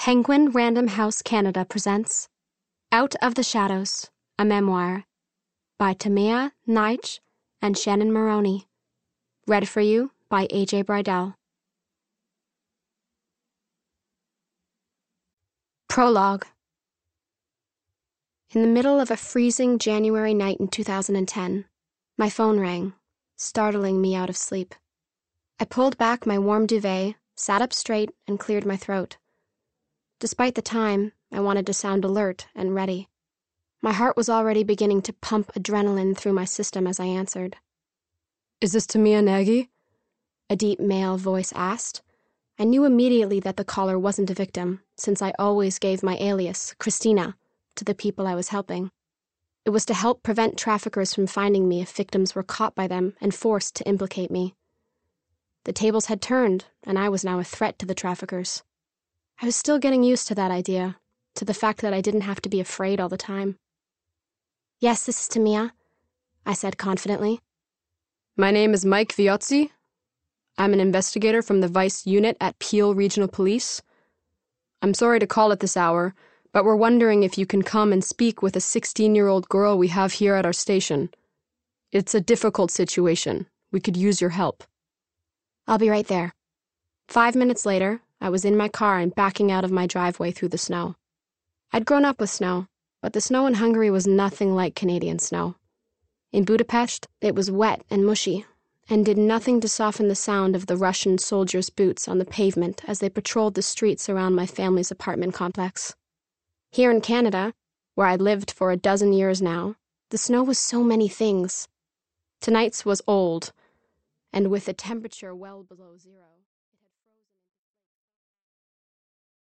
Penguin Random House Canada presents Out of the Shadows, a Memoir by Tamia Nitsch and Shannon Maroney. Read for you by A.J. Bridell. Prologue. In the middle of a freezing January night in 2010, my phone rang, startling me out of sleep. I pulled back my warm duvet, sat up straight, and cleared my throat. Despite the time, I wanted to sound alert and ready. My heart was already beginning to pump adrenaline through my system as I answered. "Is this Tamia Nagy?" A deep male voice asked. I knew immediately that the caller wasn't a victim, since I always gave my alias, Christina, to the people I was helping. It was to help prevent traffickers from finding me if victims were caught by them and forced to implicate me. The tables had turned, and I was now a threat to the traffickers. I was still getting used to that idea, to the fact that I didn't have to be afraid all the time. "Yes, this is Tamia," I said confidently. "My name is Mike Viozzi. I'm an investigator from the Vice Unit at Peel Regional Police. I'm sorry to call at this hour, but we're wondering if you can come and speak with a 16-year-old girl we have here at our station. It's a difficult situation. We could use your help." "I'll be right there." 5 minutes later, I was in my car and backing out of my driveway through the snow. I'd grown up with snow, but the snow in Hungary was nothing like Canadian snow. In Budapest, it was wet and mushy, and did nothing to soften the sound of the Russian soldiers' boots on the pavement as they patrolled the streets around my family's apartment complex. Here in Canada, where I'd lived for a dozen years now, the snow was so many things. Tonight's was old, and with the temperature well below zero.